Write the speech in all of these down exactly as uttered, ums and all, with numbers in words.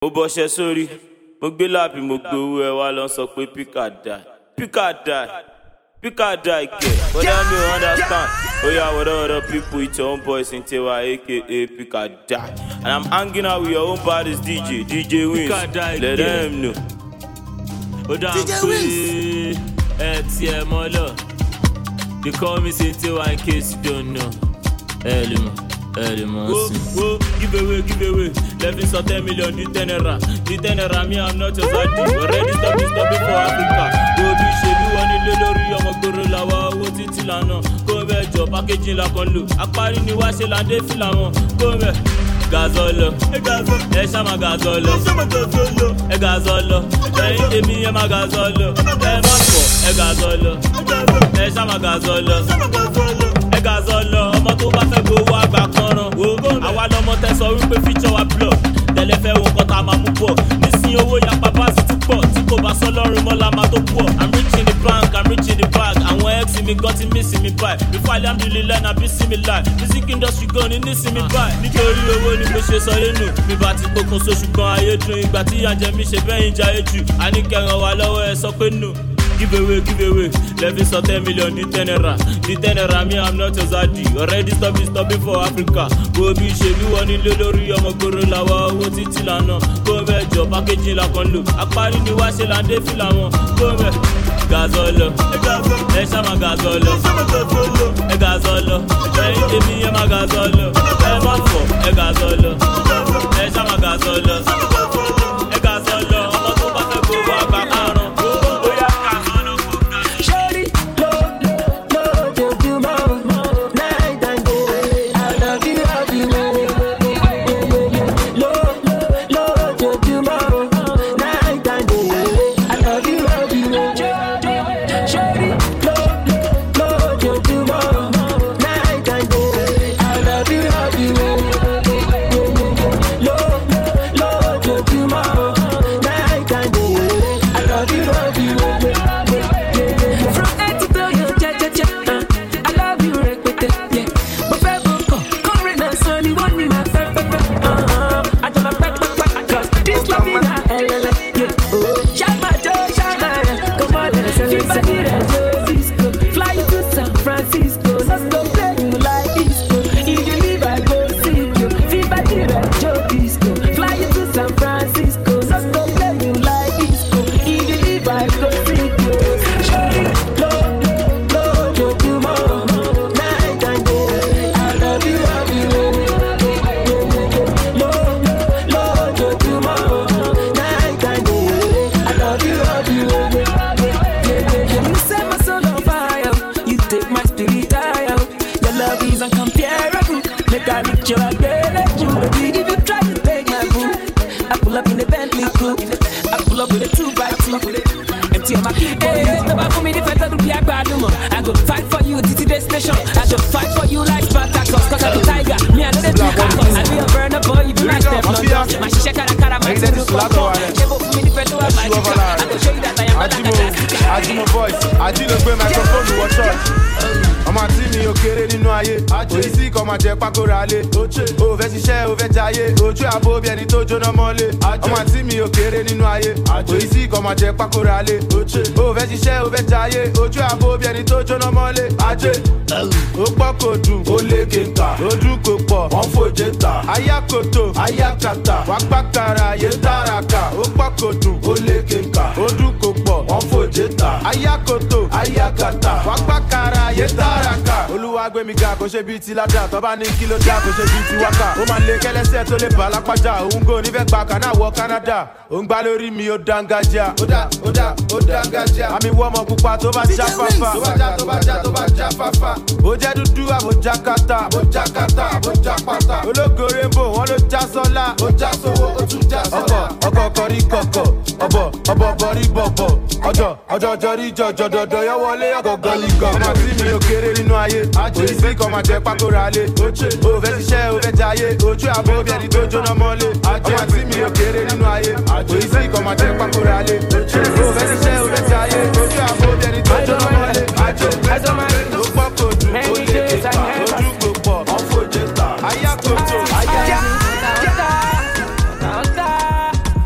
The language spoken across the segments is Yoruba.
mo bọ́ṣẹ́ sórí mo gbé láàbì mo gbowó ẹ wá lọ sọ pé píkà dà píkà dà píkà dà ìkẹ́ but I no understand oya wọ́dọ̀ wọ́dọ̀ people it's your own boys in Tewa aka píkà dà and I'm hanging out with your own baddest D J D J Wins let them know. D J Wins ẹ tiẹ̀ mọ́ lọ they call me say Tewa in case you don't know ẹ lè mọ̀. Whoa, whoa, give away, give away. Left in some ten million, the tenera. The tenera, me, I'm not your side. Already stop it, stop it for Africa. Go be shady, one in Lelori, I'm a gorilla, what it's Tilano. Go back, your packaging like on look. I party in the Washel and they feel I'm go back. Gazolo, a gazolo, a shama gazolo, a gazolo, a me, a magazolo, a masko, a gazolo, a shama gazolo. Gazolo, ọmọ tó bá fẹ́ gbowó àgbà kanran wo àwa lọmọ tẹ sọ wípé feature wa block tẹ́lẹ̀ fẹ́ wo nǹkan tá a máa mú bọ̀ nísìnyí owó yapa bá sì tún pọ̀ tí kò bá sọ lọ́rùn mọ́ la máa tó pọ̀ I'm rich in the bank, I'm rich in the bag àwọn ex mi gan ti miss mi báyìí before alhamdulillah na bí sí mi láì music industry gan ni ní sí mi báyìí nítorí owó ni mo ṣe sọ yénu mi bá ti gbókun so ṣùgbọ́n ayé dùn ìgbà tí ìyànjẹ mi ṣe bẹ́yìn jayé jù àníkẹ́ràn wà lọ́wọ́ ẹ sọ pé no. Give away, give away. Left in some ten million, the tenera. The tenera, me, I'm not your zaddy. Already stop it, stop it for Africa. Go be shady, one in Lelori, I'm a gorilla, what it's Tilano. Go back, your packaging like on look. I party in the Washel and they feel I'm go back. Gazolo, a shama gazolo, a gazolo, a me, a magazolo, a manfo, a gazolo, a shama gazolo, a gazolo, I'm a go back, go back, ọmọ jẹ pákóra lé ó fẹ́ ṣiṣẹ́ ó fẹ́ jayé ojú àbò bí ẹni tó jóná mọ́lé ajé ó pọ̀ kò dùn ó lé kéka ojú kò pọ̀ wọ́n fòjé ta ayákòtò ayákàtà wá pàkàrà yé tàràkà ó pọ̀ kò dùn ó lé kéka ojú kò pọ̀ wọ́n fòjé ta ayákòtò ayákàtà wá pàkàrà yé tàràkà olúwa gbé mi ga kò ṣe bíi ti ládà tọ́ba ní kí ló dá kò ṣe bíi ti wákà ó máa lé kẹ́lẹ́sẹ̀ tó lè bà lápájà òun kò ní fẹ́ gba kaná wọ Canada òun gbá lórí mi ó dángájá ó dá ó dá ó dángájá àmì wọ́mọ pupa tó bá já fáfá tó bá já tó bá já tó bá já fáfá ó jẹ́ dúdú àbò jákàtà àbò jákàtà àbò jápàtà ológo rainbow wọn ló já sọ́lá ó já sówó ó tún já sọ́lá ọkọ̀ ọkọ̀ kọrí kọ̀kọ̀ ọ̀bọ̀ ọ̀bọ̀ bọ̀rí bọ̀bọ̀ ọjọ́ ọjọ́ jọrí jọjọ dọ̀dọ̀ yọ wọlé ọgọ̀gọ̀ lígọ̀ ọmọ tí mi ò kéré nínú ayé òyìnbí kan máa jẹ pákóra lé ó fẹ́ ṣiṣẹ́ ó fẹ́ jayé ojú àbò bí ẹni tó jóná mọ́lé ọmọ tí mi ò kéré nínú ayé òyìnbí kan máa jẹ pákóra lé ó fẹ́ ṣiṣẹ́ ó fẹ́ jayé ojú àbò bí ẹni tó jóná mọ́lé àjò ló pọ̀ kò dùn ó lè kéka ojú kò pọ̀ ọ̀fọ̀ jẹ́ta ayá kò tó ayá.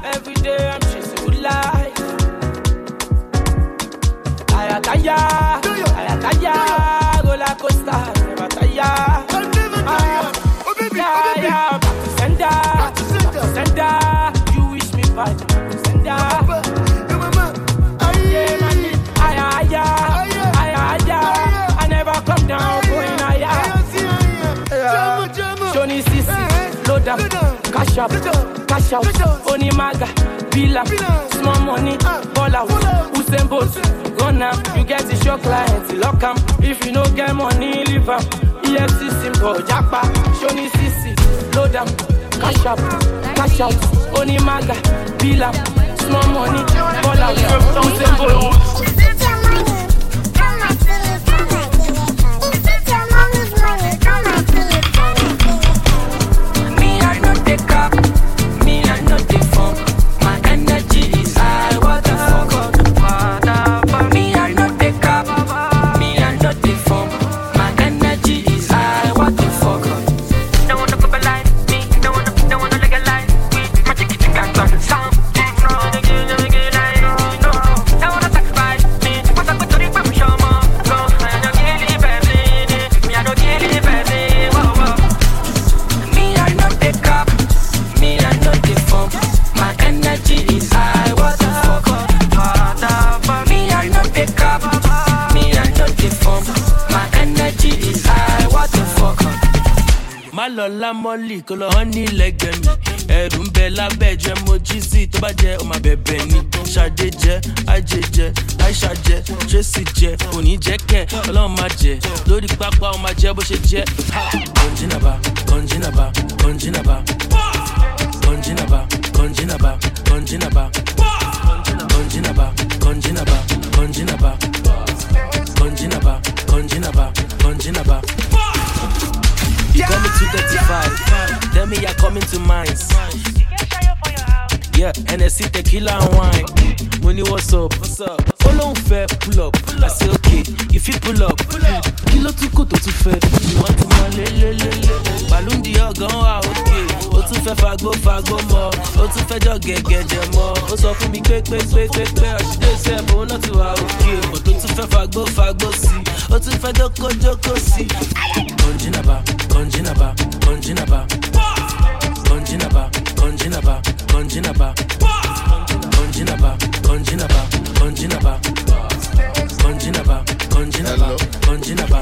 cash up, cash out, Oni Maga, Villa, small money, ball out, Usain Bolt, go now, you get the show client, lock 'em. If you no get money, leave 'em. E F C simple, Japa, Shoni C C, load 'em, cash up, cash out, Oni Maga, Villa, small money, ball out, Usain Bolt. Lọ́la mọ́lì kó lọ́ ní lẹ́gẹ̀ẹ́ mi ẹ̀rù ń bẹ lábẹ́ jẹ́ mojí sí tó bá jẹ́ ọmọ bẹ̀bẹ̀ ni ṣàdé jẹ́ àjẹ jẹ́ àìṣà jẹ́ tracy jẹ́ òní jẹ́ kẹ́ ọlọ́run máa jẹ́ lórí pápá ọmọ jẹ́ bó ṣe jẹ́. kọ́njínàbà kọ́njínàbà kọ́njínàbà kọ́njínàbà kọ́njínàbà kọ́njínàbà kọ́njínàbà kọ́njínàbà kọ́njínàbà kọ́njínàbà kọ́njínàbà kọ́njínàbà. You call me two thirty-five, tell me you're coming to mines. Yeah, N S C tequila and wine. Money, what's up? What's up? Follow fair, pull up. I say okay, if you pull up, kilo too good to fair. You want to man, le le le le. Balloon the all gone out, okay. O too fair, fago fago more. O too fair, just get get them more. O so for me, quick quick quick quick quick. She dey say, but not to out, okay. O too fair, fago fago see. O too fair, joko joko see. Konjinaba, konjinaba, konjinaba, konjinaba, konjinaba, konjinaba, konjinaba, konjinaba, konjinaba, konjinaba, konjinaba, konjinaba.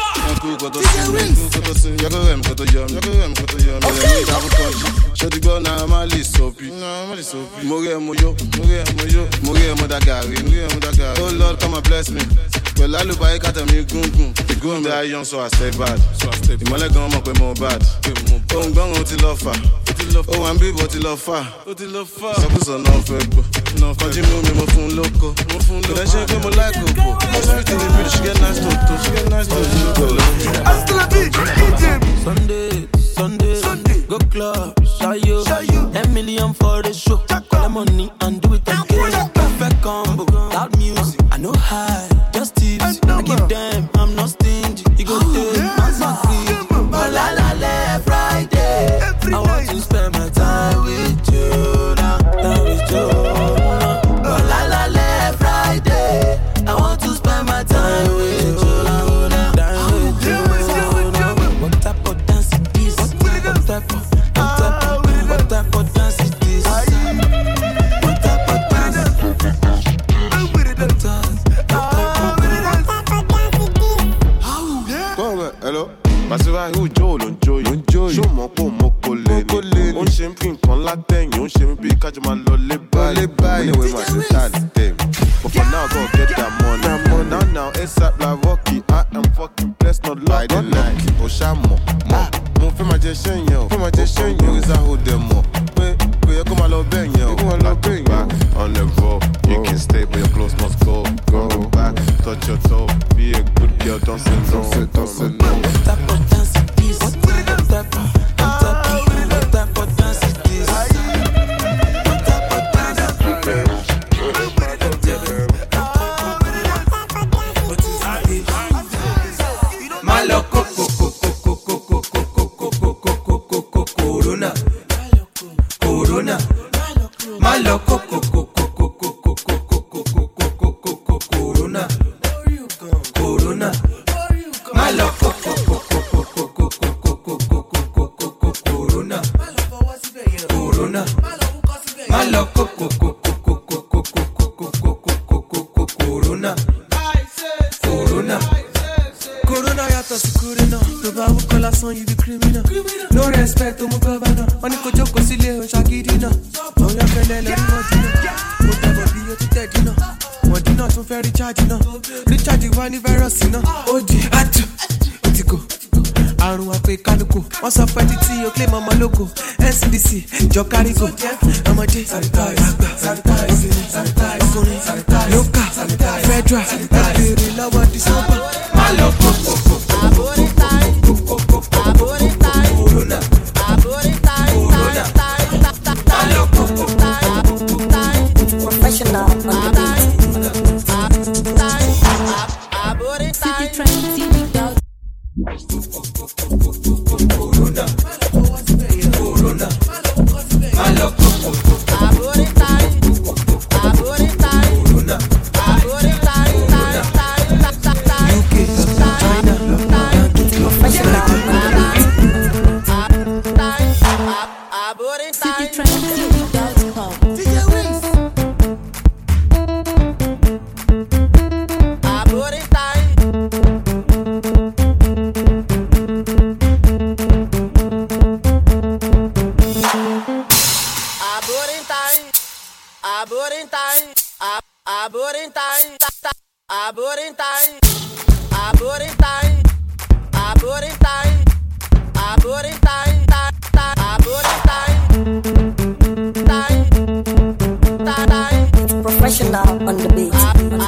Shut go now, my list soapy. More moyo, more moyo, more modagari, more modagari. Oh Lord, come and bless me. Well, I look like I got me gun gun. The gun that I young, so I stay bad. The money gone up with more bad. Oh, I'm going to love her. Oh, I'm big, but you love her. So, who's on off it? No, can't you move me, my phone loco? But I shake my like a book. I'm sweet in the bitch, she get nice to she get nice to I still a beat, Sunday, Sunday, Sunday, go club, shy you, ten million for the show. Call the money and do it again. Perfect combo, loud music, I know high, just tips. I give them, I'm not stingy. You go take, I'm not free. Oh la la la, Friday. I want to spend my time with you now, time with you now. Oh la la la, Friday. I want to spend my time with you now, time with you now. What type of dance is this? What type of, what type of, what type of dance is this? What type of dance? Hello? Basiva who Joe ló ń jó yìí. Ṣó mọ̀ pé mo kò lè ní. Ó ń ṣe mí fi nǹkan látẹ̀yìn. Ó ń ṣe mí bí kájọ máa lọ lé báyìí. Anyway, my sister is them. But for now, go get that money. Now, now, ASAP like Rocky. I am fucking blessed, not lucky. Not lucky. Ó ṣá mọ̀, mọ̀. Mo fẹ́ máa jẹ ṣẹ́yìn o. Fẹ́ máa jẹ ṣẹ́yìn o. Oríṣà ó dẹ̀ mọ̀. Pé kò yẹ kó máa lọ bẹ́yìn o. Kó máa lọ bẹ́yìn o. On the road, you can stay, but your clothes must go. Go back, touch your toe. Be a good girl, don't say no. Don't say no. What type of dance is this? What type of, what type of, what type of dance is this? What type of dance is this? Malo coco coco coco coco coco coco coco corona corona malo coco coco coco coco coco coco corona corona malo coco coco coco coco coco corona corona malo coco coco coco coco corona corona corona yàtọ̀ sí corona tó bá wúkọ́ lásán yìí bí criminal no respect ọmọ gọ́bánà wọ́n ní kó jókòó sílé o ṣàgídí náà. Àwọn yọ fẹ́lẹ́ lórí mọ̀dínà. Mo tẹ̀bọ̀ bí o ti tẹ̀dí náà. Mọ̀dínà tún fẹ́ rícháàjì náà. Rícháàjì wá ní fáírọ́ọ̀sì náà. Ó di àjò, ó ti gò. Àrùn àpè kálukú. Wọ́n sọ pé títí o claim ọmọ lóko. N C D C jọ kárígò. Ọmọdé àgbà ọkùnrin lókà federal ẹgbẹ̀rẹ̀ lọ́wọ́ dísọ́bà. Má lọ kó kókó. Corona. Professional on the beat. City Trend T V dot Corona. Corona. Malo coco. Corona. U K, China, Professional on the beat. City Trend T V dot com. D J Wings. Professional on the beat.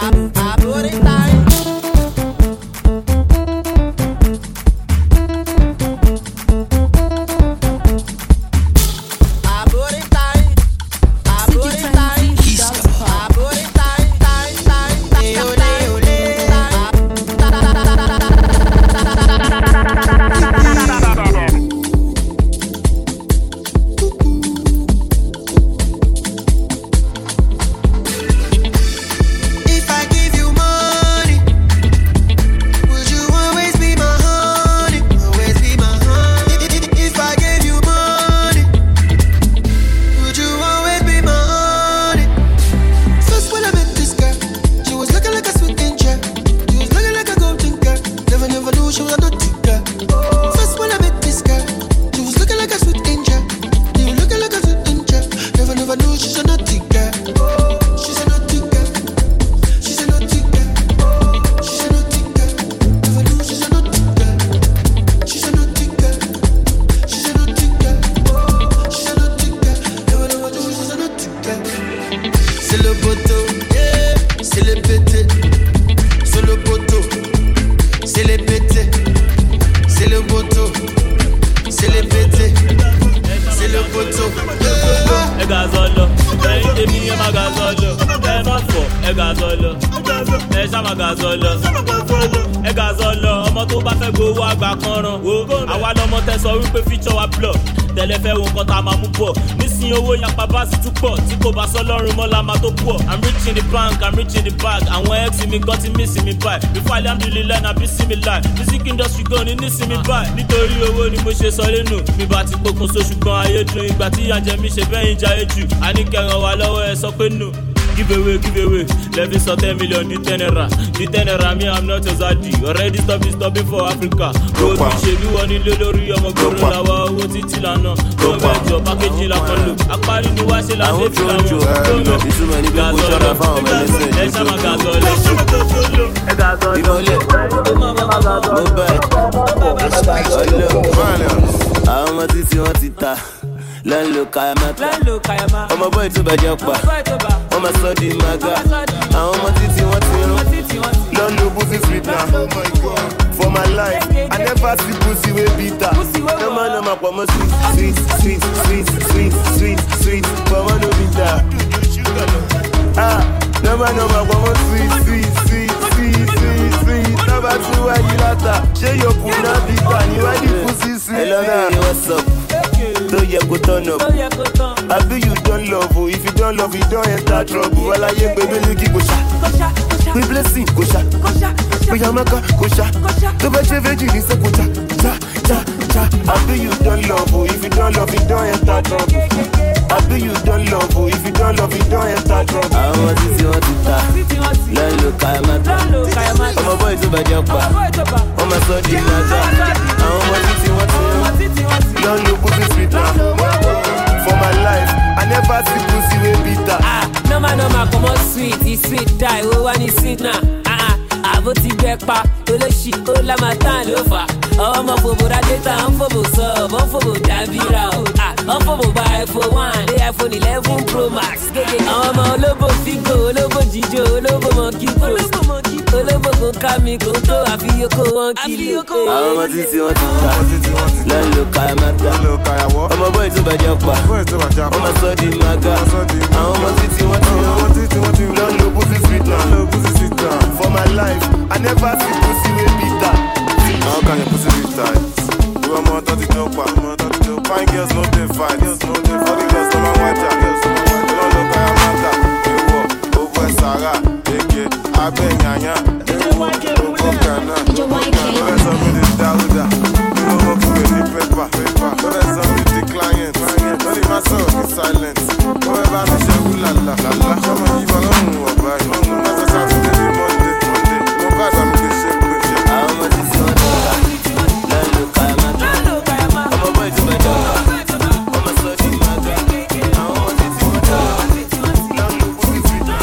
I'm rich in the bank, I'm rich in the bag. And when ex me got it missing me by. Before I am the line, I be see me lie. Music industry gone in this me by. Nítorí owó ni mo ṣe sọ lẹ́nu. Mi bá ti pokùn so ṣùgbọ́n ayé dùn. Ìgbà tí ìyà jẹ mi ṣe bẹ́yìn jayé jù. A ní kẹran wa lọ́wọ́ ẹ sọ pé no. Give away, give away. Levin sọ ten million di ten naira. Di ten naira me I'm not a zaddy. Already stop is stopping for Africa. Road mi ṣe bí wọ́n nílé lórí ọmọ gbòòrò làwa owó títí lànà. Tó mẹ́jọ pákéjì la kan lò. Àparí ni wá ṣe la dé fi làwọn. Tó mẹ́ gazọ́lọ̀. Ẹ ṣá máa gazọ́lọ̀. Ẹ gazọ́lọ̀. Ìmọ̀lẹ̀. Mobile. Ọlọ́. Àwọn ọmọ títí wọ́n ti ta. Lẹ́nu kayamata. Ọmọ bọ́ì tó bàjẹ́ pa. Ọmọ sọ di maga. Àwọn ọmọ títí wọ́n ti rún. Lọ́nu pussy sweet na. For my life, I never see pussy wey bitter. Nọ́mà nọ́mà pọ̀ mọ́ sweet sweet sweet sweet sweet sweet pọ̀ mọ́ no bitter. Ah, nọ́mà nọ́mà pọ̀ mọ́ sweet sweet sweet sweet sweet sweet. Nọ́mà tí wá yí látà. Ṣé yòókù náà bitter ni wá di pussy sweet? Hello, baby, what's up? So you go turn up. I be you don't love, oh. If you don't love, you don't enter trouble. While I ain't baby, look go sha. We blessing go sha. We yamaka go sha. To be cheve jini se go cha cha cha cha. I be you don't love, oh. If you don't love, you don't enter trouble. I be you don't love, oh. If you don't love, you don't enter trouble. I want to see what you ta. Lelo kayamata. I'm a boy to be japa. I'm a so di naga. I want to see what you. Lọ́nu pussy sweet na. never see pussy wey bitter. Ah, no man, no man, come on sweet, it's sweet die, we want it sweet now. Ah ah, abo ti gbẹ pa, olóṣì ó la máa tán ló fà. Ọmọ fòbò ra data, ń fòbò sub, ń fòbò dàbíra o. Ah, ń fòbò gba iPhone one, dé iPhone eleven Pro Max. Gègé àwọn ọmọ olóbò fígò, olóbò jíjó, olóbò monkey post. Olóbò kò ká mi kò tó àfihàn kò wọ́n kìlì. Àwọn ọmọ títí wọ́n ti ta, lọ́nà káyà máa ta. Ọmọ bọ́ọ̀ tó bàjẹ́ pa, ọmọ sọ́ di maga. Àwọn ọmọ títí wọ́n ti ta, lọ́nà pussy sweet now. For my life, I never see pussy wey bitter. How can your pussy be tight? You are more dirty no pa, more dirty no. Fine girls no dey fight, girls no dey fight. All the girls no man watch out, girls no man watch out. Don't look at Amanda, you walk over Sarah, Eke, Abenyanya, Oko Kana, Don't some with the Dauda, you don't work with the pepper, don't some with the client, don't leave myself in silence. Whoever me say ulala, lala, come on, you alone, obai. That's a Saturday, Monday, Monday. No bad, I'm in the shape, shape. Àwọn ọmọ títí wọ́n ti ta, lọ́nà káyà máa ta. Ọmọ bọ́ọ̀ tó bàjẹ́ pa, ọmọ sọ́ di maga. Àwọn ọmọ títí wọ́n ti ta, lọ́nà pussy sweet now.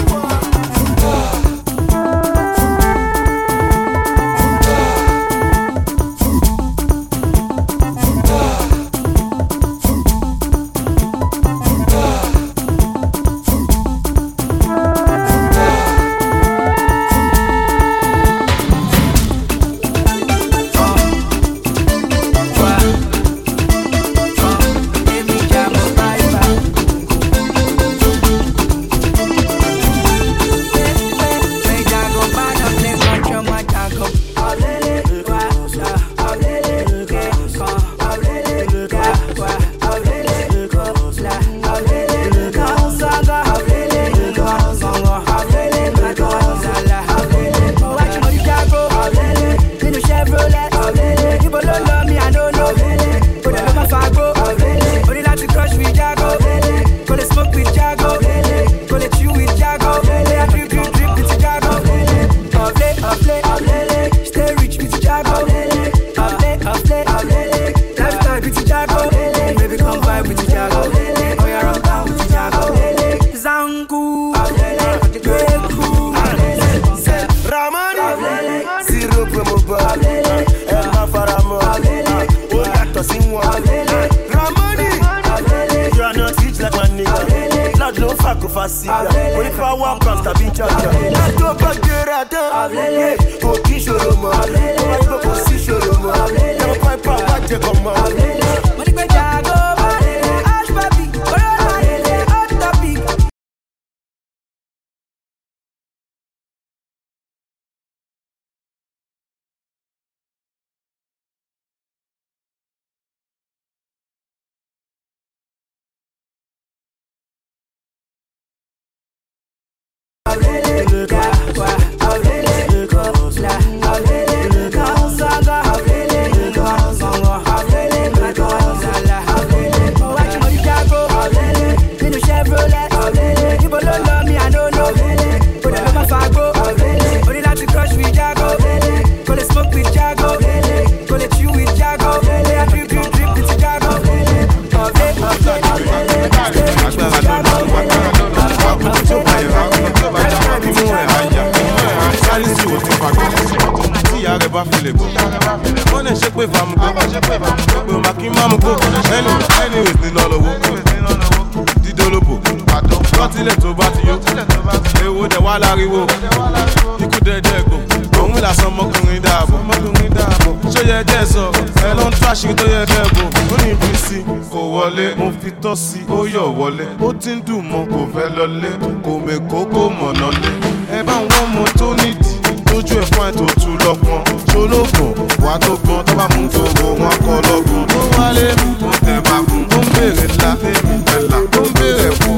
Tọ́sí ó yọ̀ wọlé ó ti ń dùn mọ́ kò fẹ́ lọlé kò mẹ́kọ́ kò mọ̀nà lé ẹ bá wọn mọ tó nídìí lójú ẹ̀ fún ètò tún lọ́gbọ́n ṣológun wà tó gbọ́n tó bá mú gbogbo wọn kọ́ lọ́gbọ́n tó wálé tó tẹ̀ bá kún tó ń béèrè ńlá fẹ́mi ẹ̀là tó ń béèrè pọ̀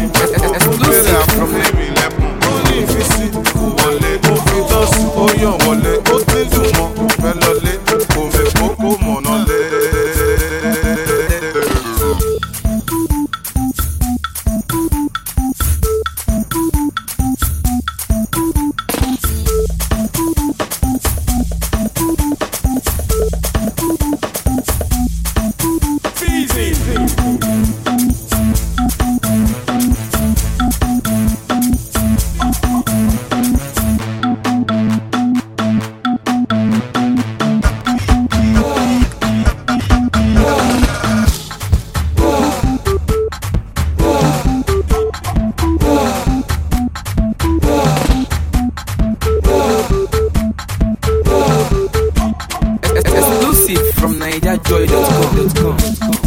tó ń béèrè àpò fẹ́mi lẹ́kùn ó ní ìfisí kò wọlé ó fi tọ́sí ó yọ̀ wọlé ó ti ń dùn mọ́ kò fẹ́ lọlé kò mẹ́kọ́ kò mọ̀nà lé. joy dot com.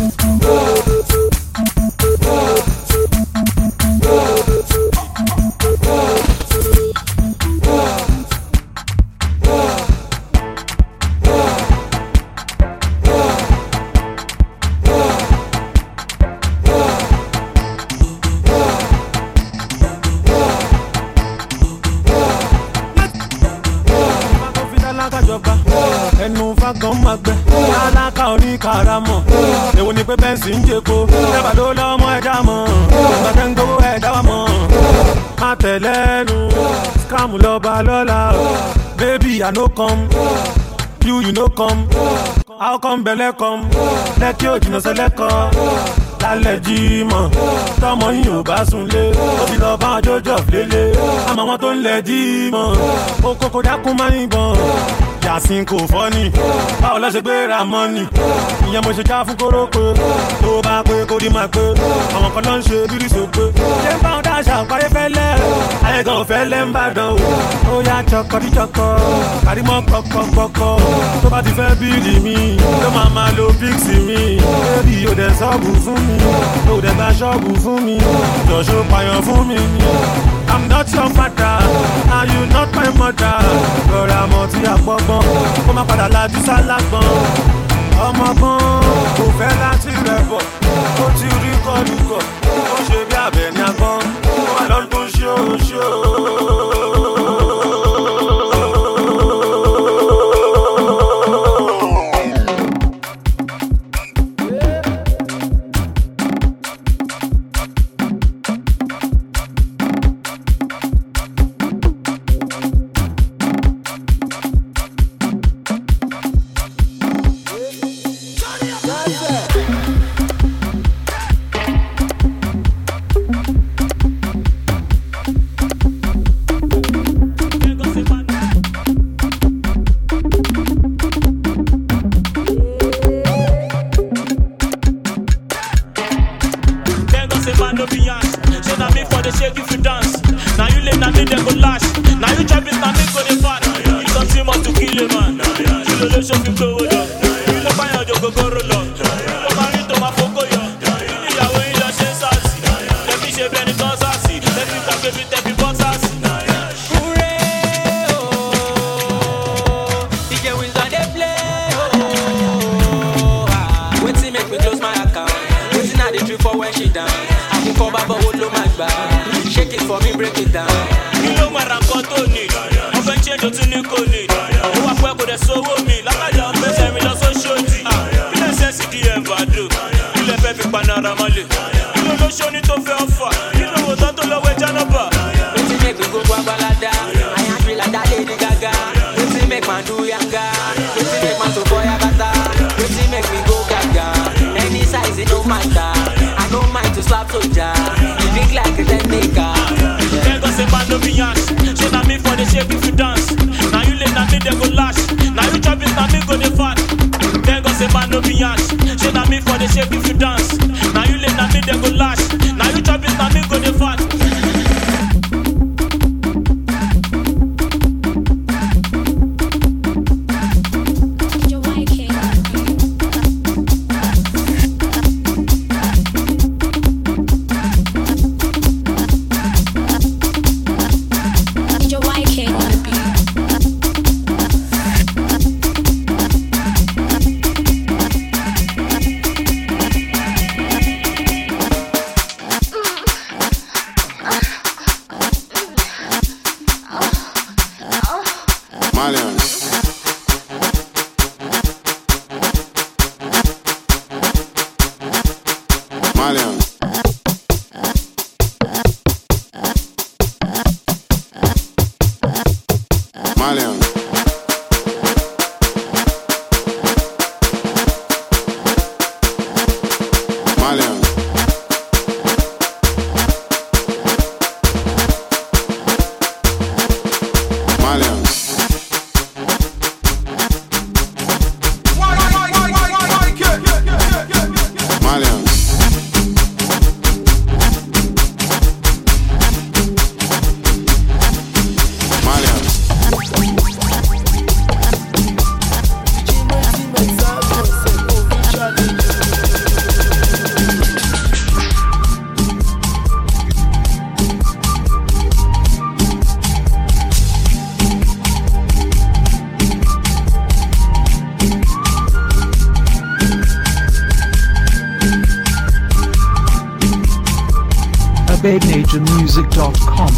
ẹnu fagan máa gbẹ aláka orí karamọ èwo ni pé bẹ́ǹsì ń jẹ́ko ẹ̀bà ló lọ́mọ ẹ̀dá mọ̀ ìgbàdàn gbowó ẹ̀dá wa mọ̀ má tẹ̀lẹ́nu scam lọ́ba lọ́la baby I no come you you no come how come belle come lẹ́kí òjìnà sẹ́lẹ̀kọ́ lálẹ́ jímọ̀ tọmọ yìí ò bá sunlé ó ti lọ bá ọjọ́jọ́ lélẹ̀ àmọ́ wọn tó ń lẹ̀ jímọ̀ ó kókó dákún máa ń gbọ̀n yàsín kò fọ́nì báwo lọ́ ṣe gbé ra mọ́nì ìyẹn mo ṣe já fún kórópè tó bá pé kó rí máa pé àwọn kan ló ń ṣe bírí sópé ṣé ń bá wọn dáṣà àpáyé fẹ́lẹ́ ayé gan fẹ́lẹ́ ń bàdàn o ó yá chọkọrí chọkọ kárímọ́ kọkọkọkọ tó bá ti fẹ́ bíìlì mi ló máa máa lo píksì mi bébì ò dẹ̀ sọ́ọ̀bù fún mi ò dẹ̀ gba ṣọ́ọ̀bù fún mi jọ̀ṣọ́ payàn fún mi ni. I'm not your father, and you not my mother. Lọ́ra mọ̀ tí a pọ̀ gbọ́n, kó má padà lajú sálágbọ́n. Ọmọ gbọ́n kò fẹ́ láti rẹ̀ bọ̀, ó ti rí kọ́lùkọ̀, ó ṣe bí abẹ ní agbọ́n, ó wà lọ́dún ṣóṣó. bed nature music dot com.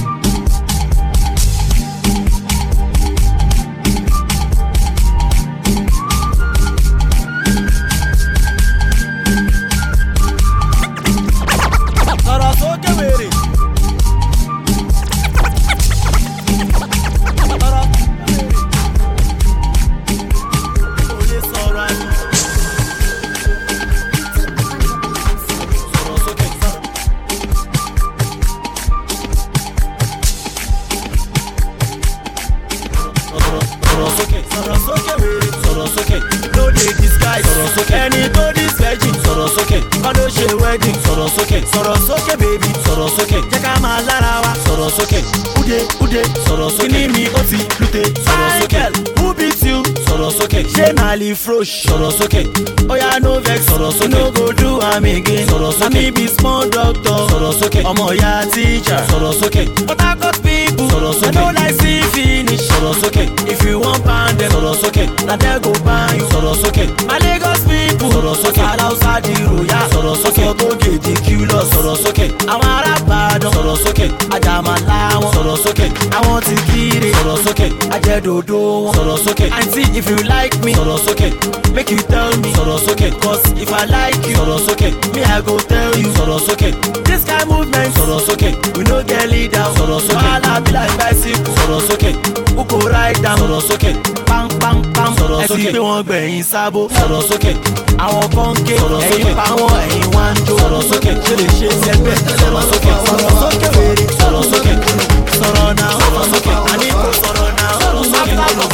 Sọ̀rọ̀ sókè, oya no vex, sọ̀rọ̀ sókè, no go do am again, sọ̀rọ̀ sókè, na me be small doctor, sọ̀rọ̀ sókè, ọmọ ìyá teacher, sọ̀rọ̀ sókè, Port Harcourt people, sọ̀rọ̀ sókè, I no like see finish, sọ̀rọ̀ sókè, if you wan pound them, sọ̀rọ̀ sókè, na there go buy you, sọ̀rọ̀ sókè, my Lagos people, sọ̀rọ̀ sókè, Alausa di roya, sọ̀rọ̀ sókè, Ogoge di Q-Loss, sọ̀rọ̀ sókè, àwọn ará Ìbàdàn, sọ̀rọ̀ sókè, Àjàmàlà wọn, sọ̀rọ̀ sókè, àwọn ti Kire, sọ̀rọ̀ sókè, Ajẹ́dòdò wọn, sọ̀rọ̀ sókè, aunty if you like me, sọ̀rọ̀ sókè, make you tell me, sọ̀rọ̀ sókè, cause if I like you, sọ̀rọ̀ sókè, me I go tell you, sọ̀rọ̀ sókè, this kind movement, sọ̀rọ̀ sókè, we no get leader, sọ̀rọ̀ sókè, wahala be like bicycle, sọ̀rọ̀ sókè, who go ride down, sọ̀rọ̀ sókè, pam pam pam, sọ̀rọ̀ sókè, ẹ̀sìn pé wọ́n gbẹ̀yìn sábó, sọ̀rọ̀ sókè, àwọn kọ́ńké, ẹ̀yìn pa wọ́n, ẹ̀yìn wá ń jó, sọ̀rọ̀ sókè, ṣe lè ṣe sẹ́gbẹ̀, sọ̀rọ̀ sókè, sọ̀rọ̀ sókè wèrè, sọ̀rọ̀ sókè, sọ̀rọ̀ náà, sọ̀rọ̀ sókè, àní kò sọ̀rọ̀ náà, sọ̀rọ̀ sókè,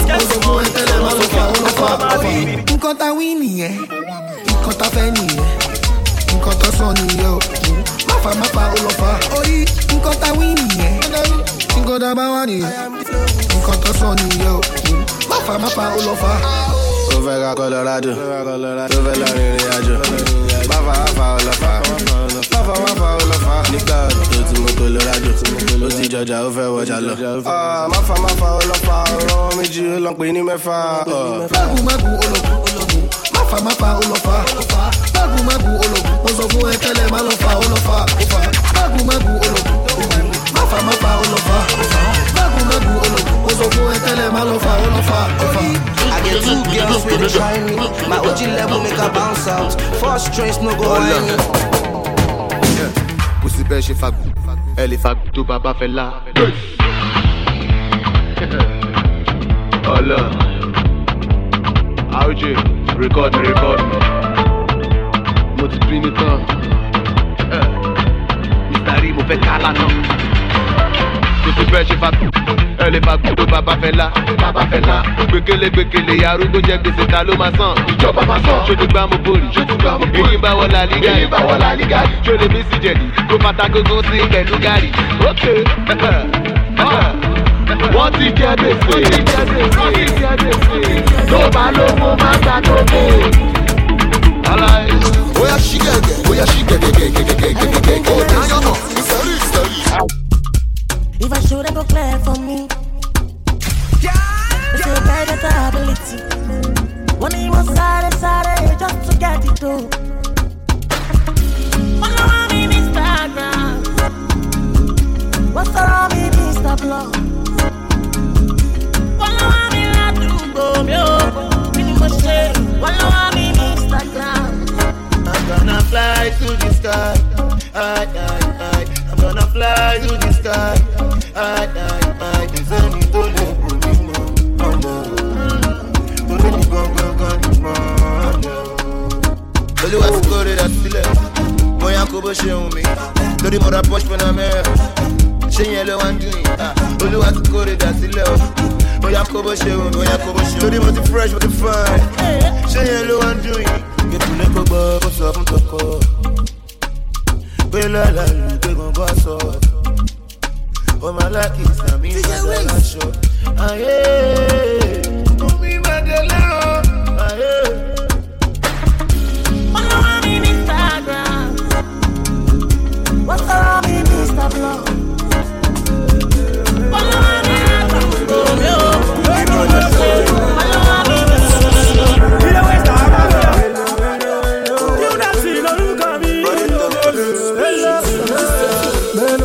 nǹkan tá wí nìyẹn nǹkan tá fẹ́ nìyẹn nǹkan tó sọ nìyẹn o máfa máfa ó lọ fa orí nǹkan tá wí nìyẹn nǹkan tá bá wà nìyẹn nǹkan tó sọ nìyẹn o máfa máfa ó lọ fa. Tó fẹ́ ra Colorado, tó fẹ́ lọ rìnrìn àjò, máfa máfa ó lọ fa, máfa máfa ó lọ fa. Nígbà tó ti mú Colorado, ó ti jọjà ó fẹ́ wọjà lọ. Máfa máfa ó lọ fa, ọ̀rọ̀ méjì ó lọ pé ní mẹ́fà. Mágùn mágùn ológun ológun, máfa máfa ó lọ fa. Mágùn mágùn ológun, mo sọ fún ẹ tẹ́lẹ̀ má lọ fa ó lọ fa. Mágùn mágùn ológun, máfa máfa ó lọ fa. Mágùn mágùn ológun, mo sọ fún ẹ tẹ́lẹ̀ má lọ fa ó lọ fa. I get two girls with try me. My O G level make her bounce out. Four strings no go whine me. Kò sí bẹ́ẹ̀ ṣe fagbó, ẹ lè fagbó tó bàbá fẹ́ lá. Ọlọ, Auji, record me, record me. Mo ti bínú tán. Mister Rí mo fẹ́ kálá náà. Kò sí bẹ́ẹ̀ ṣe fagbó, ẹ lè fagbó tó bàbá fẹ́ lá. Bàbá fẹ́ lá. Gbèkélé gbèkélé arúgbó jẹ́ gbèsè ta ló máa san. Ìjọba máa san. Ṣojú gbá mo borí. Ṣojú gbá mo borí. Èyí bá wọlá lígàrí. Èyí bá wọlá lígàrí. Ṣọlẹ̀ mi sì jẹ̀dí. Kó pátá gógó sí pẹ̀lú gàrí. Ókè. Wọ́n ti jẹ́ gbèsè. Wọ́n ti jẹ́ gbèsè. Wọ́n ti jẹ́ gbèsè. Tó bá lówó máa gbà tó gbé. Oya ṣí gẹ̀gẹ̀. Oya ṣí gẹ̀gẹ̀gẹ̀gẹ̀gẹ̀gẹ̀gẹ̀. Ó dá yọ̀nà. Ìsẹ̀rí ìsẹ̀rí. If I show, they go clear for me. It's a better ability. When he was side side just to get it through. Follow me in Instagram. What's wrong with Insta blog? Follow me in Instagram. Follow me in Instagram. I'm gonna fly to the sky. I, I, I. I'm gonna fly to the sky. I, I, I. There's only two levels. Olúwa ti kórè dà sílẹ̀, bóyá kó bó ṣe hùn mí, lórí mo ra Porsche Panamera, ṣé yẹn ló wá ń dùn yìí? Olúwa ti kórè dà sílẹ̀ o, bóyá kó bó ṣe hùn mí, bóyá kó bó ṣe hùn mí, lórí mo ti fresh mo ti fine, ṣé yẹn ló wá ń dùn yìí? Gẹ̀tùlẹ̀ kó gbọ́ kó sọ fún tọkọ, pé lọ́la lù pé gbọ̀ngàn sọ, ọmọ alákìsà mi ń bá láṣọ, ayé omi ìbàdàn lẹ́rọ̀, ayé. Follow me in Instagram. What's wrong with Insta blog? Follow me in Instagram. Follow me in Instagram.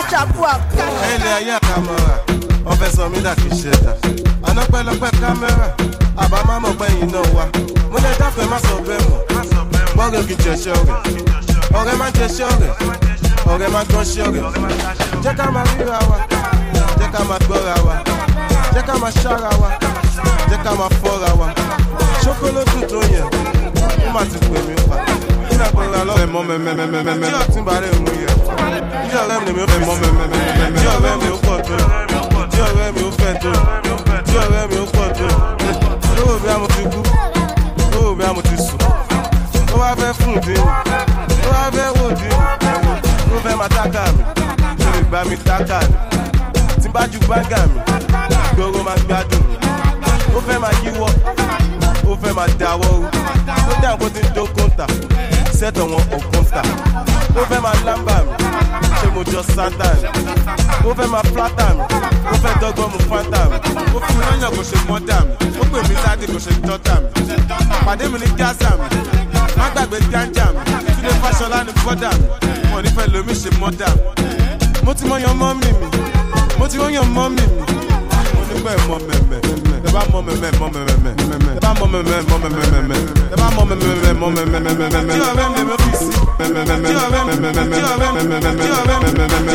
Papua. Ẹlẹ́ ayé àkàmọ́ra, ọ̀fẹ́ sọ mí dà kí ṣe dà. Àná pẹ́lọpẹ́ kámẹ́rà, àbá má mọ̀ pẹ́yìn náà wá. Mo lè dáfẹ́ má sọ bẹ́ẹ̀ mọ̀. Bọ́ọ̀rẹ́ kì í jẹ̀ṣẹ́ ọ̀rẹ́. Ọ̀rẹ́ má jẹ̀ṣẹ́ ọ̀rẹ́. Ọ̀rẹ́ má gbọ́nṣẹ́ ọ̀rẹ́. Jẹ́ ká máa ríra wa. Jẹ́ ká máa gbọ́ra wa. Jẹ́ ká máa ṣára wa. Jẹ́ ká máa fọ́ra wa. Ṣókólótù tó yẹn, ó má ti pè mí pa. Ìlà gbọ́ra lọ́rẹ̀ mọ́ mẹ́mẹ́mẹ́mẹ́mẹ́. Tí ọ̀tún bá rẹ̀ mú yẹ. Tí ọ̀rẹ́ mi ò fẹ́ mọ́ mẹ́mẹ́mẹ́mẹ́. Tí ọ̀rẹ́ mi ò pọ̀ tó. Tí ọ̀rẹ́ mi ò fẹ́ tó. Tí ọ̀rẹ́ mi ò pọ̀ tó. Lówó bí a mo ti kú. Lówó bí a mo ti sùn. Ó wá fẹ́ fún dín. Ó wá fẹ́ wò dín. Ó fẹ́ máa tákà mi. Ó lè gbá mi tákà mi. Tí n bá ju gbáǹgà mi. Gbogbo máa gbádùn mi. Ó fẹ́ máa yíwọ́. Ó fẹ́ máa dáwọ́ o. Ó dá nǹkan tí ń dó kóńtà. Sẹ́tọ̀ wọn ò kóńtà. Ó fẹ́ máa lámbà mi. Ṣé mo jọ sáńtà mi? Ó fẹ́ máa flátà mi. Ó fẹ́ dọ́gbọ́n mu fáńtà mi. Ó fún mi lọ́yàn kò ṣe mọ́tà mi. Ó pè mí sáde kò ṣe tọ́tà mi. Pàdé mi ní gásà mi. Má gbàgbé gánjà mi. Túnde Fáṣọlá ní fọ́dà mi. Wọ́n nífẹ̀ẹ́ lómi ṣe mọ́tà mi. Mo ti mọ yan mọ́ mi mi. Mo ti mọ yan mọ́ mi mi. Mo ní pẹ́ mọ́ mẹ́mẹ́. Ẹ bá mọ́ mẹ́mẹ́ mọ́ mẹ́mẹ́. Ẹ bá mọ́ mẹ́mẹ́ mọ́ mẹ́mẹ́. Ẹ bá mọ́ mẹ́mẹ́ mọ́ mẹ́mẹ́. Tí ọ̀rẹ́ mi ló fi sí. Tí ọ̀rẹ́ mi. Tí ọ̀rẹ́ mi. Tí ọ̀rẹ́ mi. Tí ọ̀rẹ́ mi. Tí ọ̀rẹ́ mi. Tí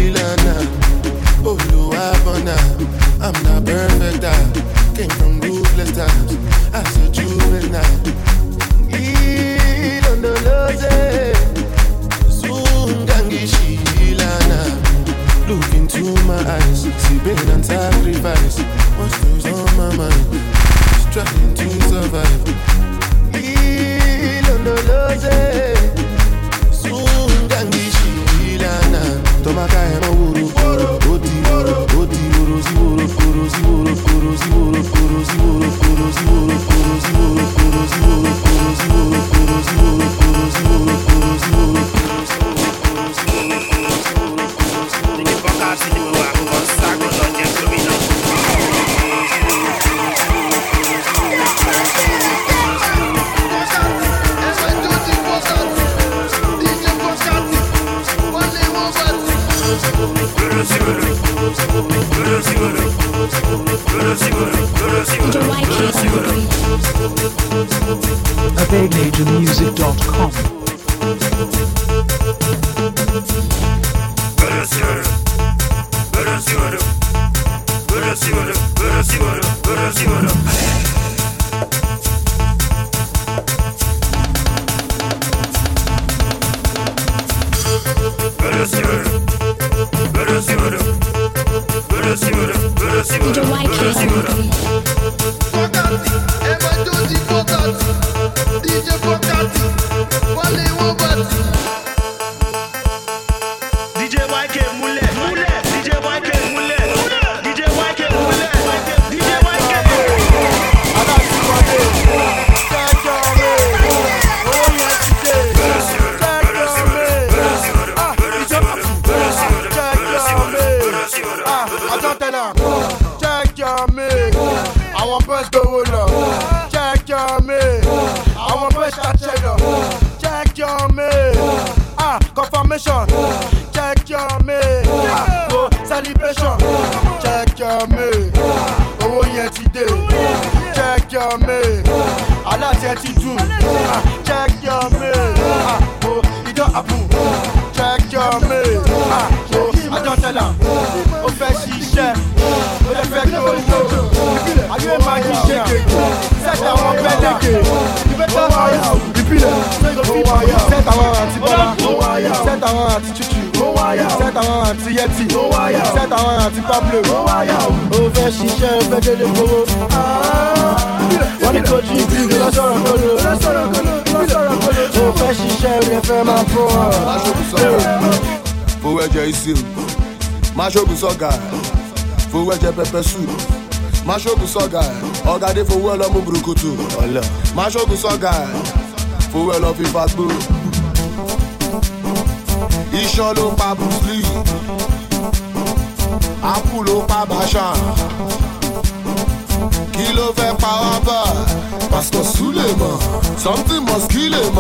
I'm not perfect, I came from roots eyes, sipping and sacrifice. What's things on my mind? Trying to survive. Ilondoloze, sungangishi ilana. Tomaka emo wuru wuru, oti wuru, oti wuru, si wuru, wuru, si wuru, wuru, si wuru, wuru, si wuru, wuru, si wuru, wuru, si wuru, wuru, si wuru, wuru, si wuru, wuru, si wuru, wuru, si wuru, wuru, si wuru. A big age music dot com. Check your mail. Go celebration. Check your mail. Oh yeah today. Check your mail. Aláṣẹ ti dùn. Check your mail. Go ìjọ àbù. Check your mail. Go àjọṣẹlá. Ó fẹ́ ṣiṣẹ́. Ó lè fẹ́ kí ó lò. Ayé máa yí ṣe kejì. Sẹ́tà wọn bẹ́ẹ̀ dé. Ìbẹ́tà ayé ìbílẹ̀. Sẹ́tà wọn àti bọ́lá. Sẹ́tà wọn àti chuchu. Sẹ́tà wọn àti yẹtì. Sẹ́tà wọn àti pablo. Ó fẹ́ ṣiṣẹ́ ó fẹ́ dédé gbowó. Wọ́n ní kojú ìbílẹ̀ lọ́sọ̀rọ̀ kolo. Ó fẹ́ ṣiṣẹ́ ó lè fẹ́ máa fún ọ. Fowó ẹ̀jẹ̀ ìsìn, máa ṣoògùn sọ́gà. Fowó ẹ̀jẹ̀ pẹpẹ soup, máa ṣoògùn sọ́gà. Ọ̀gádé fowó ẹ̀ lọ́mú burúkutu. Máa ṣoògùn sọ́gà. Fowó ẹ̀ lọ fi fagbó. Iṣan ló pa Bruce Lee. Apple ló pa Basha. Kí ló fẹ́ pa wá bá? Pastor Suleiman, something must kill him.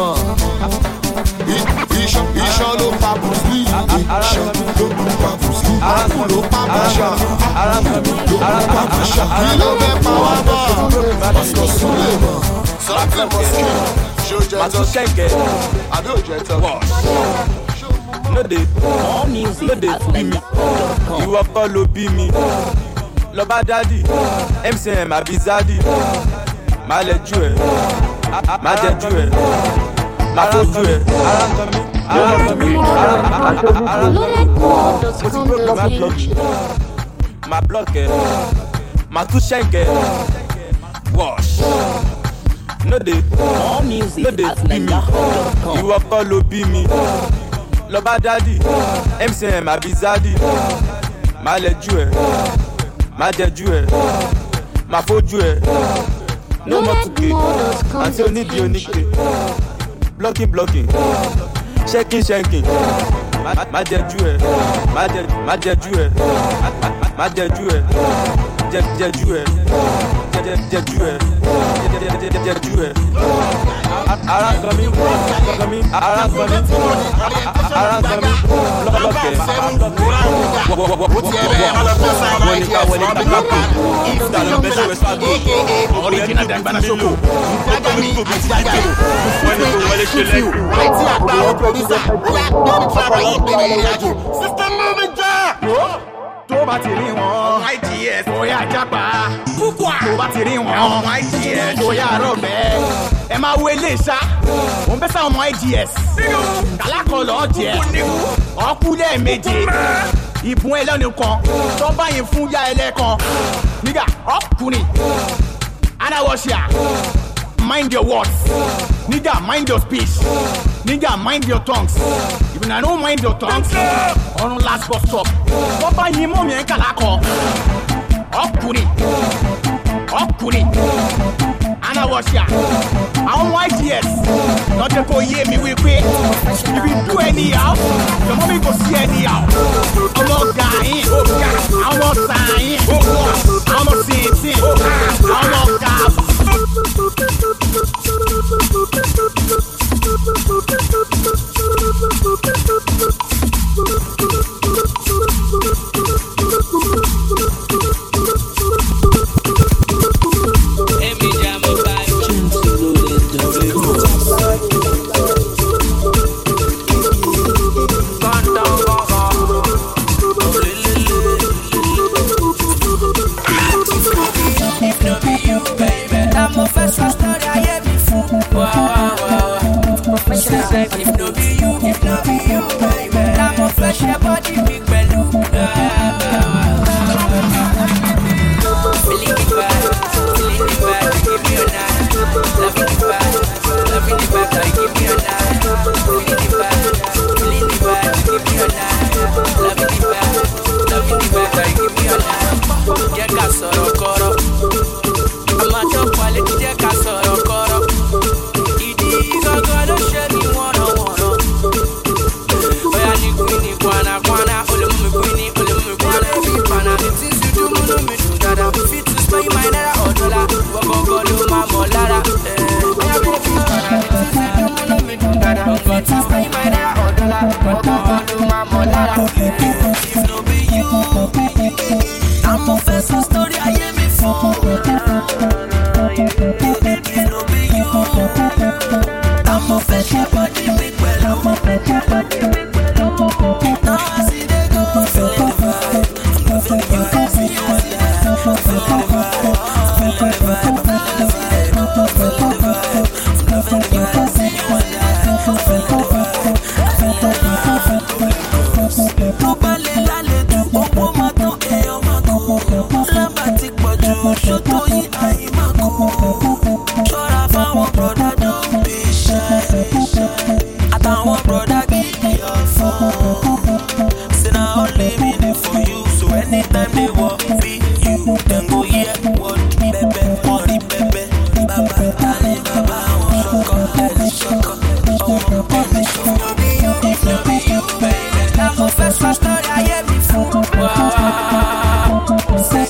Iṣan ló pa Bruce Lee. Iṣan ló pa Bruce Lee. Apple ló pa Basha. Ló pa Basha. Kí ló fẹ́ pa wá bá? Pastor Suleiman, something must kill him. Ṣé o jẹ́ tán? Àbí o jẹ́ tán? No dey, no dey bí mi, ìwọ kọ́ ló bí mi. Lọ bá dádì, M C M àbí Zadi. Má lẹ́jú ẹ̀, má jẹ́jú ẹ̀, má fojú ẹ̀. Ara ń tọ́ mi, ara ń tọ́ mi, ara ń tọ́ mi. Mo ti gbọ́dọ̀ má blọ́ọ̀kì, má blọ́ọ̀kì ẹ̀, má tún ṣẹ́ǹkì ẹ̀. Wash. No dey, no dey bí mi, ìwọ kọ́ ló bí mi. Lọ bá dádì, M C M àbí Zadi. Má lẹ́jú ẹ̀, má jẹ́jú ẹ̀, má fojú ẹ̀. No more to gay, àti onídìí oníke. Blocking blocking, shaking shaking. Má jẹ́jú ẹ̀, má jẹ́jú ẹ̀, má jẹ́jú ẹ̀, jẹ́jú ẹ̀, jẹ́jú ẹ̀, jẹ́jú ẹ̀. Ara ń kan mi, kan mi, ara ń kan mi, ara ń kan mi, lọ́kẹ̀, wọ́n ní ká wọlé kápákó, ìdàlọ́ bẹ́sẹ̀ wẹ̀ sáàgó, ọ̀rẹ́ ẹni tó bí mílò, ọ̀rẹ́ ẹni tó bí síkò, wọ́n ní kó wọlé ṣe lẹ́kọ̀ọ́. Àìtí àgbà ó pòdúsà, ó yà gbé mi fara yìí pé ní ìrìnàjò. System moving jar. Tó bá ti rí wọn, I G S, bóyá jápa. Tó bá ti rí wọn, I G S, bóyá rọ̀bẹ́. Ẹ máa wo ilé ìṣá, òun bẹ́ sáwọn ọmọ I G S. Kàlákọ̀ọ́lọ́ jẹ́, ọkú lẹ́ẹ̀méje. ìbùn ẹlẹ́nu kan tó bá yín fún yá ẹlẹ́kan nígbà ọkùnrin anáwọ̀ṣà mind your words nigga mind your speech nigga mind your tongues if una no mind your tongues ọ̀run last bus stop tó bá yín mọ́ mi ẹ̀ kàlá kọ ọkùnrin ọkùnrin anáwọ̀ṣà àwọn ọmọ I G S lọ́jọ́ kó yé mi wípé if you do anyhow your mommy go see anyhow ọmọ ọ̀gá yín ọ̀gá àwọn ọ̀sà yín ọ̀gá àwọn ọmọ sìntìn àwọn ọ̀gá. If no be you, if no be you, baby, I'm a fresh body, big belly. Feeling the vibe, feeling the vibe, give me a night. Loving the vibe, loving the vibe, give me a night. Feeling the vibe, feeling the vibe, give me a night. Loving the vibe, loving the vibe, give me a night. Yeah, got soro koro. I'm a top quality, yeah, got soro koro. Idi go go do share me one on one. Oya ni queenie kwana kwana, ole mu queenie, ole mu kwana bi kwana. The things you do, mo no me do dada. Fit to spend my naira or dollar, go go go do my molara. Oya bi kwana, the things you do, mo no me do dada. Fit to spend my naira or dollar, go go go do my molara. If no be you, I'm a first story I hear before. If no be you, I'm a fresh body big well. I'm a fresh body big well. Now I see they go feeling the vibe, feeling the vibe, see you on that, feeling the vibe, feeling the vibe, feeling the vibe, feeling the vibe, see you on that, feeling the vibe, feeling the vibe. Tó bá lè lálẹ́ jù owó máa tán èèyàn máa kú. Lábàá ti pọ̀ jù ṣòtò yìí àyè máa kú. Ṣọ́ra fáwọn bọ̀dá tó ń bí iṣẹ́. Àtàwọn bọ̀dá kì í yọ̀ fún. Say na only me dey for you. So anytime they walk be you, dem go hear word bẹ́bẹ́, wọ́n rí bẹ́bẹ́. Bàbá tálẹ̀ bàbá wọn ṣọkọ, ẹni ṣọkọ. Ọmọ ọmọ ní ṣọkọ. No be you, no be you, baby. I'm a first story I hear before. Say.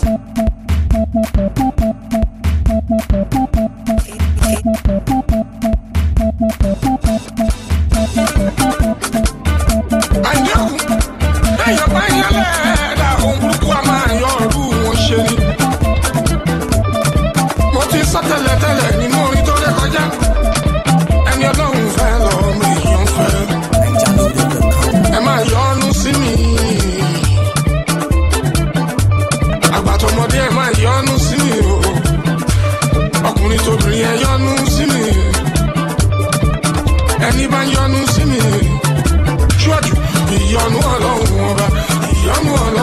ìyọnu ọlọ́run ọba ìyọnu ọlọ́run.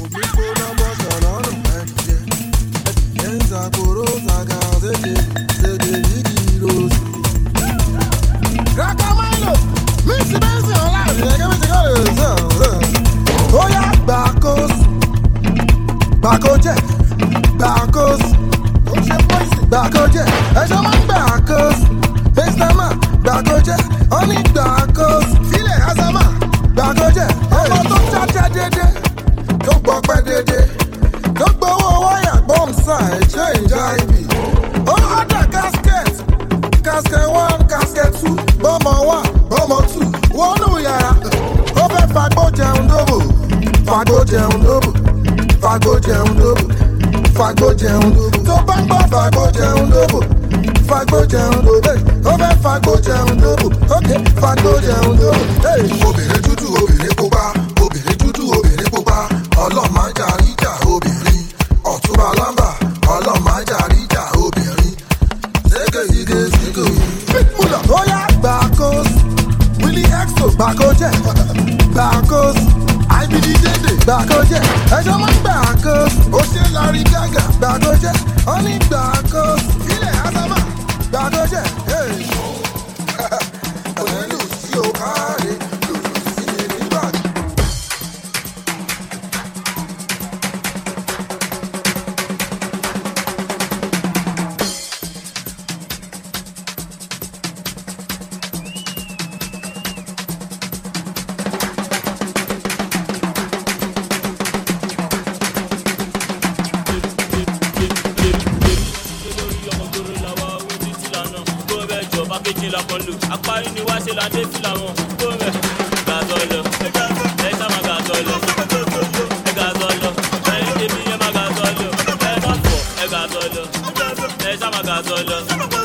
Gbàkójẹ́, gbàkós, gbàkójẹ́, ẹ̀ṣọ́ máa ń gbàkós, Fẹ́sítámà, gbàkójẹ́, ọ́ní gbàkós, Fílẹ̀ Azama, gbàkójẹ́, ọmọ tó jájá dédé, tó gbọ́pẹ́ dédé, tó gbowó wáyà gbọ́mùsà ẹ̀jẹ̀ ìjà ibi. Ó ọ̀dà casket, casket one, casket two, bọ́mọ one, bọ́mọ two, wọnú yàrá, ó fẹ́ fagbó jẹun dóbò, fagbó jẹun dóbò. Fagbó jẹun dóbò, fagbó jẹun dóbò. Tó bá ń gbọ́ fagbó jẹun dóbò, fagbó jẹun dóbò. Ó fẹ́ fagbó jẹun dóbò, ókè fagbó jẹun dóbò. Obìnrin dúdú, obìnrin pupa, obìnrin dúdú, obìnrin pupa. Ọlọ́mọ ajárí ìjà obìnrin. Ọ̀túnba lámbà, ọlọ́mọ ajárí ìjà obìnrin. Ṣéke ìdè ṣíkò. Bíkúlọ̀ ó yá gbàkós. Willy Exo gbàkójẹ́, gbàkós. I be the dede, gbàkójẹ́, ẹ̀ṣọ́ máa ń gbàkós, ó ṣe Larry Gaga, gbàkójẹ́, ọ́ní gbàkós, Fílẹ̀ Azama, gbàkójẹ́, ọ̀nà lù sí òkàrè, lù sí Ìbàdàn. Apari ni wá ṣe la dé fìlà wọn tó rẹ̀ gàzọ́ lọ ẹ ṣàmà gàzọ́ lọ ẹ gàzọ́ lọ ẹyin tèmi yẹn má gàzọ́ lọ ẹ má fọ ẹ gàzọ́ lọ ẹ ṣàmà gàzọ́ lọ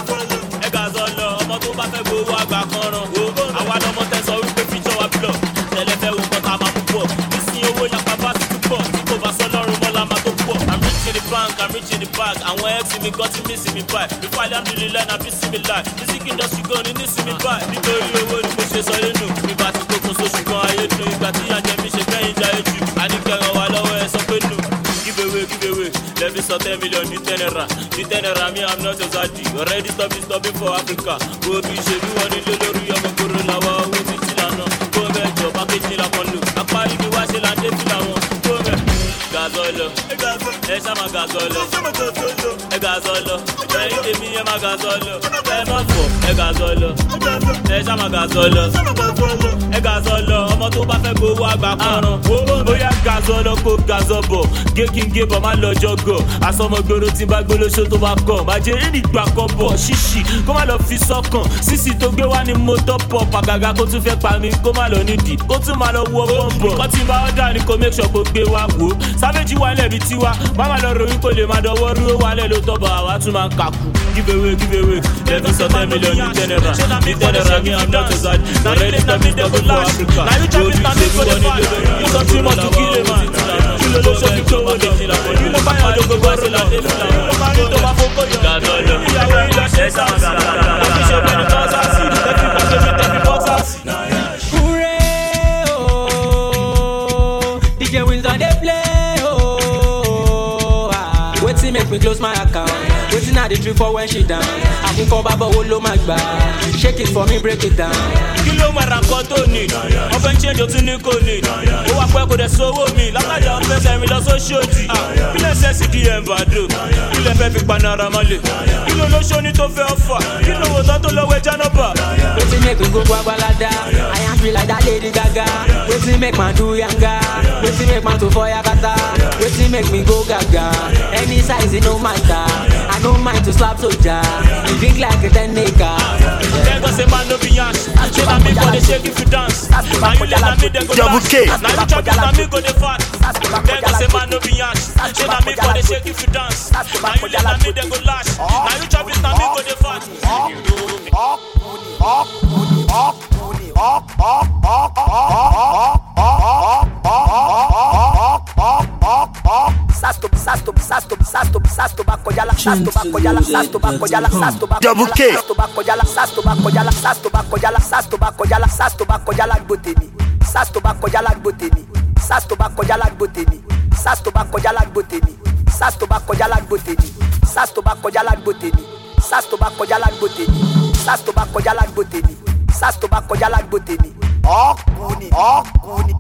ẹ gàzọ́ lọ ọmọ tó bá fẹ́ gbowó àgbà kan ràn àwa lọmọ tẹsán wípé fíjọ wa bílọ̀ tẹ̀lé fẹ́ wò kọ́ta máa mú pọ̀ nísìnyí owó yapa bá ti pọ̀ tí kò bá sọ lọ́rùn mọ́lá máa tó pọ̀ I'm rich in the bank, I'm rich in the bag àwọn ex mi gan ti mí sí mi báyìí before alhamdulilayi na bí sí mi láì music industry gan ni ní sí mi báyìí nítorí owó ni mo ṣe sọ lẹ́nu mi bá ti kókun sóṣù gan ayé dùn ìgbà tí ìyànjẹ mi ṣe fẹ́yìn jayé jù àníkẹ́ràn wà lọ́wọ́ ẹ sọ pé nù give away give away lẹ́bí sọ ten million ní ten naira ní ten naira mi I'm not a zadi already stop it stopping for Africa wo bí ṣe bí wọ́n nílé lórí ọmọ kúrò làwọn owó ti ti lànà kó bẹ́ẹ̀ jọ pákéjì làwọn lò apárí ni wá ṣe là ń dé fìlà wọn kó bẹ́ẹ̀ gàzọ́ lọ ẹ ṣàmà gàzọ́ lọ ẹ gàzọ́ lọ ẹyin tèmi yẹn má gàzọ́ lọ ẹ má fọ ẹ gàzọ́ lọ ẹ ṣàmà gàzọ́ lọ ẹ gàzọ́ lọ ọmọ tó bá fẹ́ gbowó àgbà kọ́ran bóyá gàzọ́ lọ kó gàzọ́ bọ̀ gé kí n gé bọ̀ má lọ jọgọ̀ àsọmọgbòrò tí n bá gbólóṣó tó bá kọ̀ má jẹ́ ẹni gbà kan bọ̀ ṣíṣì kó má lọ fi sọ́kàn sísì tó gbé wá ní mọ́tò pọ̀ pàgàgà kó tún fẹ́ pa mí kó má lọ nídìí kó tún má lọ wọ bọ́ǹbọ̀ kó tí n bá ọ̀dà ni kó make sure kó gbé wá wò sáfẹ́jì wà lẹ́bi tiwa má má lọ ròyìn kó lè má dọwọ́ rú wà lẹ́ ló tọ́bọ̀ àwa tún máa kàkú give away give away lẹ́bi sọ ten million ní ten naira ní ten naira mi I'm not a sad already stop it stop it for Africa go be ṣe bí wọ́n nílé lórí ọmọ tó bá lọ́wọ́ owó ti ti lànà kí ló ló ṣe kí tó wọlé kí ló bá yàn lóko gbọ́ sí làdé fìlà ló máa rí tó bá fọ́kọ́ yọ gàdọ̀ lọ ìyàwó ilé ṣe sáàsì lọ́fi ṣe bẹ́ẹ̀ ní tọ́sàsì lẹ́fi pàṣẹ fi tẹ́fi bọ́sàsì. Hooray, oh, D J Winston dey play, oh, ah. Wetin make me close my account? Wetin I dey drink for when she down? Àkúkọ bàbá wo ló máa gbà? Shake it for me, break it down. Kí ló máa ra nǹkan tó ní? Ọbẹ̀ ń ṣe èdè tún ní kò ní. Ó wá pẹ́ kò dẹ̀ sówó mi. Lápájà ń fẹsẹ̀ mi lọ sóṣòdì. Kí lè ṣe sí D M Bado? Kí lè fẹ́ fi panara mọ́lẹ̀? Kí ló lóṣó ní tó fẹ́ ọ̀fà? Kí ló wò tán tó lọ́wọ́ ẹja náà bà? Wetin make me go Gbagbalaga? I am feel like that Lady Gaga. Wetin make man do yanga? Wetin make man to for yakata? Wetin make me go gaga? Any size it no matter. I no mind to slap soldier. You drink like a ten acre. Dem go say man no be yansh. Say na me go dey shake if you dance. Na you let na me dem go dance. Na you chop it na me go dey fat. Dem go say man no be yansh. Say na me go dey shake if you dance. Na you let na me dem go lash. Na you chop it na me go dey fat. Sasto, sasto, sasto, sasto, sasto, bakojala, sasto, bakojala, sasto, bakojala, sasto, bakojala, sasto, bakojala, sasto, bakojala, sasto, bakojala, sasto, bakojala, sasto, bakojala, gbotemi, sasto, bakojala, gbotemi, sars tó bá kọjá lágbo tèmi sars tó bá kọjá lágbo tèmi sars tó bá kọjá lágbo tèmi sars tó bá kọjá lágbo tèmi sars tó bá kọjá lágbo tèmi sars tó bá kọjá lágbo tèmi sars tó bá kọjá lágbo tèmi. ọkùnrin ọkùnrin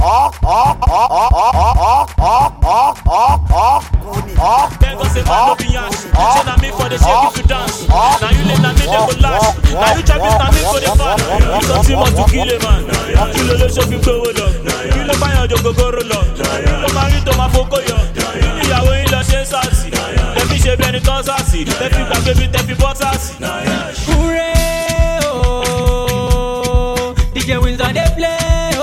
ọkùnrin Then go say man no be yash. Say na me for the shake if you dance. Now you late, na me they go last. Now you chop it, na me for the fun. You got too much to kill a man. You know the show fi go lo. You know buy your go go roll up. You know marry to my foko yo. Ìyàwó yín lọ ṣe sásì. Tẹ̀fí ṣe bí ẹni tán sásì. Tẹ̀fí gbàgbé bí tẹ̀fí bọ́ sásì. Hooray, oh, D J Wins on dey play,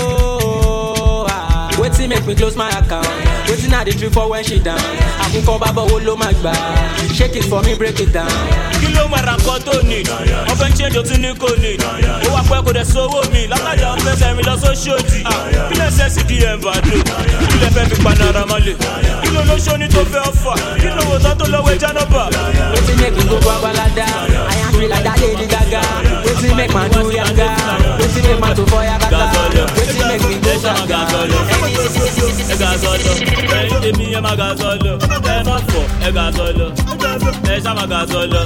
oh. Ah. Wetin make me close my account? Wetin I dey do for when she down? Àkúkọ bàbá wo ló máa gbà? Shake it for me, break it down. Kí ló máa ra nǹkan tó ní? Wọ́n fẹ́ change o tún ní kò ní. Ó wá pẹ́ kó dẹ̀ sówó mi. Lákàjà ń fẹsẹ̀ mi lọ sóṣòdì. Kí lè ṣe sí D M Bado? Kí lè fẹ́ fi paná ara mọ́lẹ̀? Kí ló ló ṣó ní tó fẹ́ ọ̀fà? Kí ló wò tán tó lọ́wọ́ ẹja náà bà? Wetin make me go Babalada? I am free like that Lady Gaga. Wetin make man do yanga? Wetin make man to for yagata? Wetin make me go gaga? Ẹ gà sọ́lọ̀, ẹ̀yin tèmi ẹ má gà sọ́lọ̀, ẹ má fọ̀ ẹ gà sọ́lọ̀, ẹ ṣá má gà sọ́lọ̀,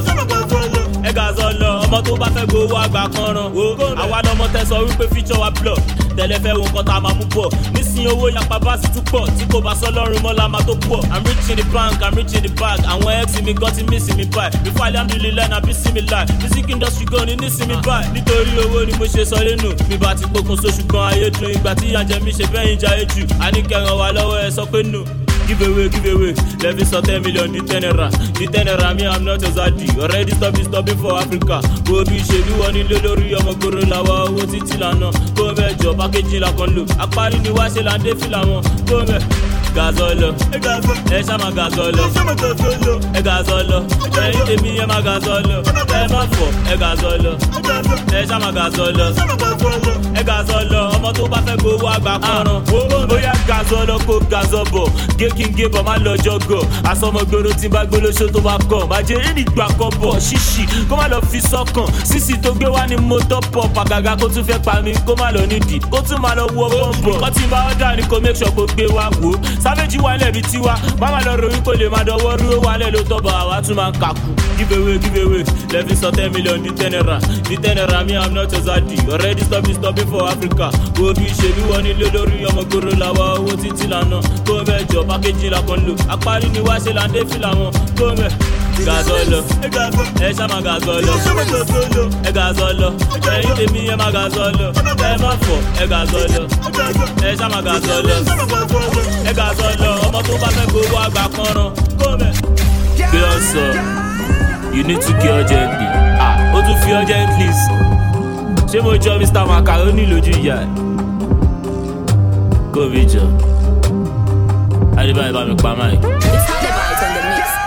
ẹ gà sọ́lọ̀, ọmọ tó bá fẹ́ gbowó àgbà kan ràn. Àwa lọmọ tẹ sọ wípé feature wa block, tẹ̀lé fẹ́ wo nǹkan tá a máa mú bọ̀. Nísìnyí owó yapa bá sì tún pọ̀, tí kò bá sọ lọ́rùn mọ́ la máa tó pọ̀. I'm rich in the bank, I'm rich in the bag, àwọn ex mi gan ti miss mi báyìí. Before alhamdulillah na bí sí mi láì, music industry gan ni ní sí mi báyìí. Nítorí owó ni mo ṣe sọ lẹ́nu, mi bá ti pokùnso ṣùgbọ́n ayé dùn. Ìgbà tí ìyà jẹ mi ṣe bẹ́yìn jayé jù, àníkẹ́ràn wà lọ́wọ́ ẹ sọ pé no. Give away, give away. Let me sell ten million the tenera. The tenera, me, I'm not a zaddy. Already stopping, stopping for Africa. Go be shady, one in Lelori, I'm a gorilla. What's it till I know? Go back, job, packaging like on look. I party the wash and they feel I want. Go back. Gazolo, eh, shama gazolo, eh, gazolo, eh, ite mi ema gazolo, eh, ma fo, eh, gazolo, eh, shama gazolo, eh, gazolo, ọmọ tó bá fẹ́ gbowó àgbà kọ́ran, bóyá gazolo kó gazobo, gé kí n gé bọ̀ má lọ jọgọ̀, àsọmọgbòrò tí n bá gbólóṣó tó bá kọ̀, má jẹ́ eré ìgbà kan bọ̀, ṣíṣì, kó má lọ fi sọ́kàn, sísì tó gbé wá ní mọ́tò pọ̀, pàgàgà kó tún fẹ́ pa mí, kó má lọ nídìí, kó tún má lọ wọ bọ́ǹbọ̀, kó tí n bá ọ̀dà ni kó make sure kó gbé wá wò ó. Savage wà lẹ́bi tiwa, máma lọ ròyìn kò lè má dọwọ́ rú wà lẹ́ ló tọ́bọ̀ àwa tún máa ń kàkú. Give away, give away, lẹ́fi sọ ten million ní tenera, ní tenera mi I'm not a zaddy, already stopping stopping for Africa. Wo bí ṣe bí wọ́n nílé lórí ọmọ gbòòrò làwa owó títí lànà, kó bẹ́ẹ̀ jọ pákéjì la kan lò, àparí ni wá ṣe là ń dé fìlà wọn, kó bẹ́ẹ̀. Gazolo, ẹ ṣá máa gazolo, ẹ gazolo, ẹyin tèmi ẹ máa gazolo, ẹ má fọ, ẹ gazolo, ẹ ṣá máa gazolo, ẹ gazolo, ọmọ tó bá fẹ́ gbowó àgbà kan ràn, kó bẹ̀. Kí ló ń sọ? You need to kill urgently. Ah, ó tún fi urgently sí. Ṣé mo jọ Mister Macaroni lójú ìyá ẹ̀? Kó mi jọ. Adébáyé bá mi pa máa. It's the vibes on the mix.